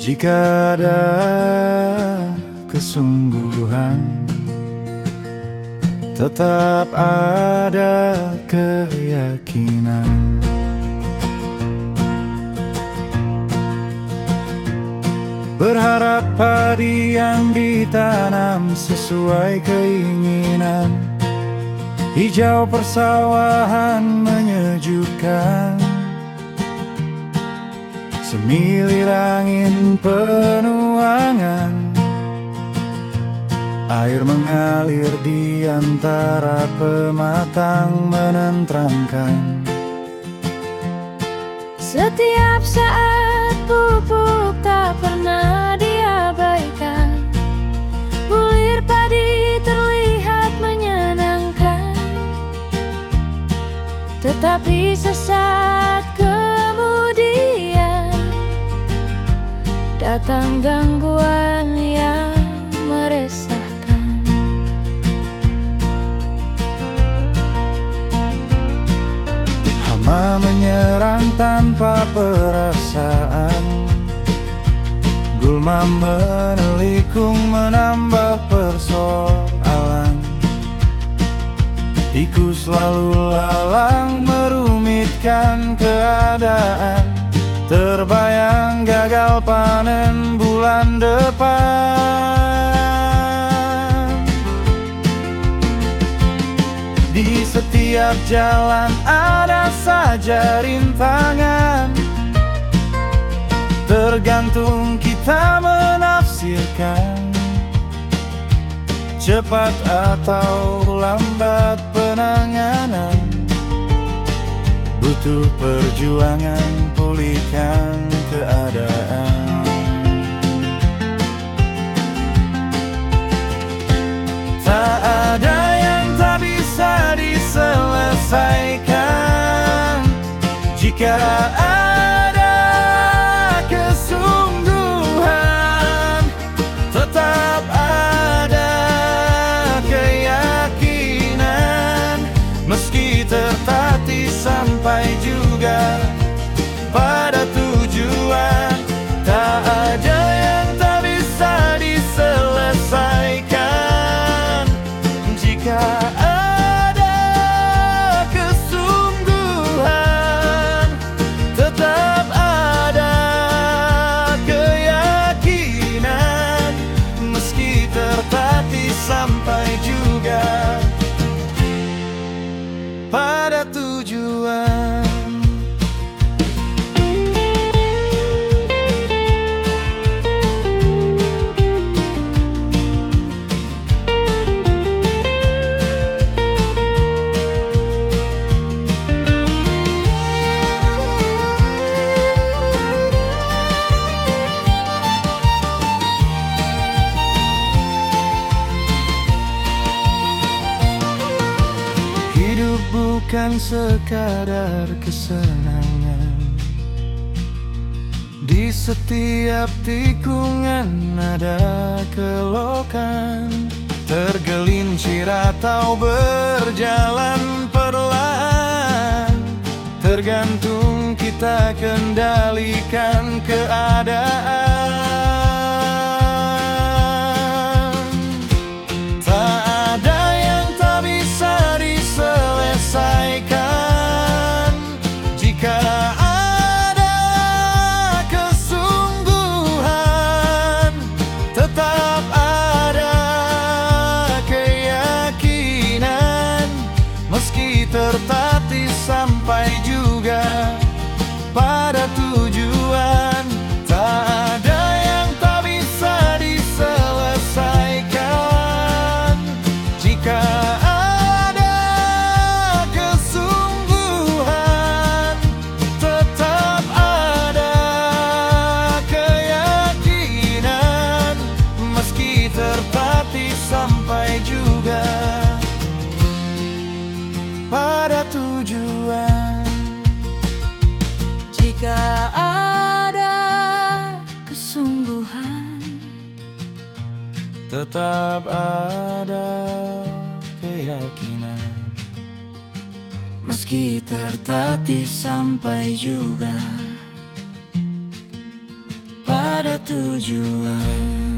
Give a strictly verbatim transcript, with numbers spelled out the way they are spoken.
Jika ada kesungguhan, tetap ada keyakinan. Berharap padi yang ditanam sesuai keinginan. Hijau persawahan menyejukkan, semilir angin penuh angan. Air mengalir di antara pematang menenteramkan. Setiap saat pupuk tak pernah diabaikan. Bulir padi terlihat menyenangkan, tetapi sesaat kemudian datang gangguan yang meresahkan. Hama menyerang tanpa perasaan, gulma menelikung menambah persoalan. Tikus lalu lalang merumitkan keadaan. Terbayang gagal panen bulan depan. Di setiap jalan ada saja rintangan, tergantung kita menafsirkan. Cepat atau lambat penanganan, butuh perjuangan pulihkan keadaan. Tak ada yang tak bisa diselesaikan jika ada kesungguhan. Tetap ada keyakinan, meski tertatih sampai juga pada tujuan. Tak ada yang tak bisa diselesaikan jika ada kesungguhan. Tetap ada keyakinan, meski tertatih sampai juga pada tujuan. Hidup bukan sekadar kesenangan. Di setiap tikungan ada kelokan. Tergelincir atau berjalan perlahan, tergantung kita kendalikan keadaan. Tak ada yang tak bisa diselesaikan jika ada kesungguhan. Tetap ada keyakinan, meski tertatih sampai juga pada tujuan. Tak ada yang tak bisa diselesaikan jika ada kesungguhan. Tetap ada keyakinan, meski tertatih sampai juga pada tujuan. Jika ada kesungguhan, tetap ada keyakinan, meski tertatih sampai juga pada pada tujuan.